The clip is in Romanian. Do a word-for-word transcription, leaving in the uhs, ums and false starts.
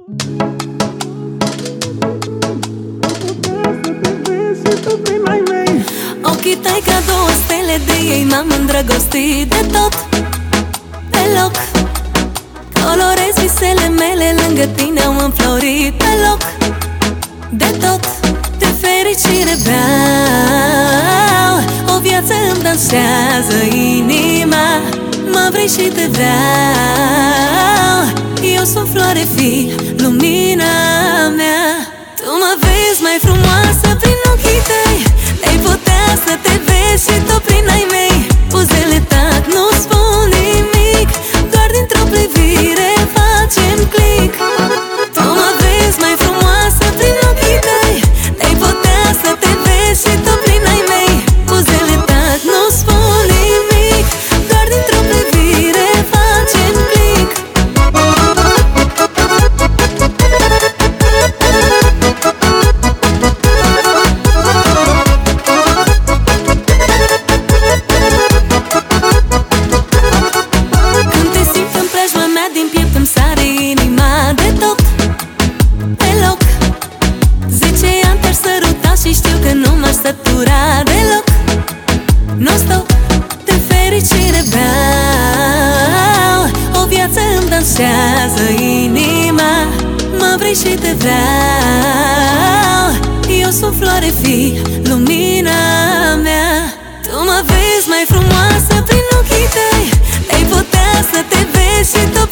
Ochii tăi ca două stele, de ei m-am îndrăgostit de tot, pe loc. Colorez visele mele, lângă tine au înflorit pe loc, de tot. De fericire beau, o viață îmi dansează inima. Mă vrei și te vreau, eu sunt floare, fii lumina mea. Tu mă vezi mai frumoasă prin ochii tăi, ai putea să te vezi și tu prin ai mei. Buzele tac, nu spun nimic, doar dintr-o privire facem click. Tu mă vezi mai frumoasă prin ochii tăi, ai putea să te vezi și tu prin ai mei. Buzele tac, nu spun nimic, doar dintr-o privire facem click. Când te simt în preajma mea, din piept îmi sare inima de tot, pe loc. Zece ani te-aș săruta și știu că nu m-aș sătura deloc. Non-stop, de fericire beau, o viață îmi dansează inima. Mă vrei și te vreau, eu sunt floare, fii lumina mea. Tu mă vezi mai frumoasă prin ochii tăi, ai putea să te vezi și tu